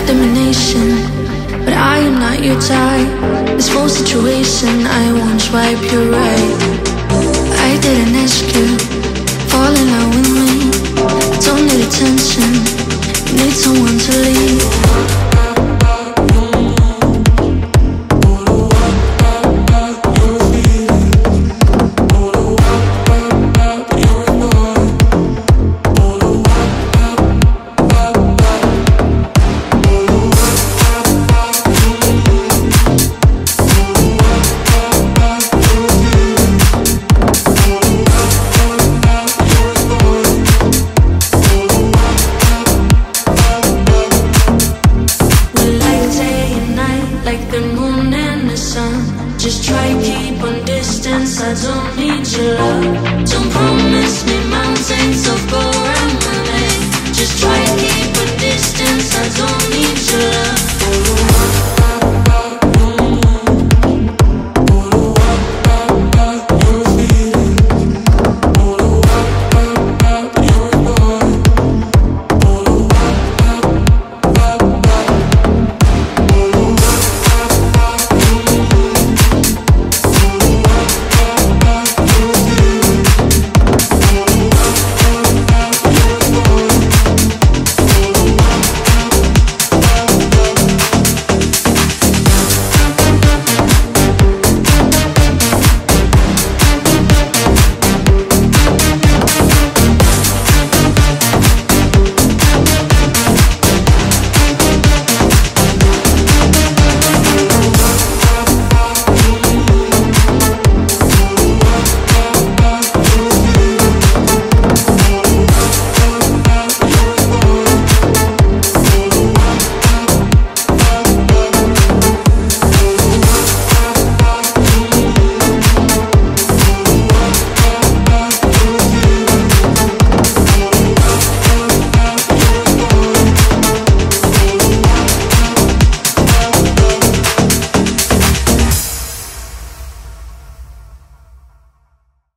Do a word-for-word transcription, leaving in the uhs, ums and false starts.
domination, but I am not your type. This whole situation, I won't swipe you right. I didn't ask you, fall in love with me. I don't need attention, you need someone to lead. Just try keep on distance, I don't need your love. Don't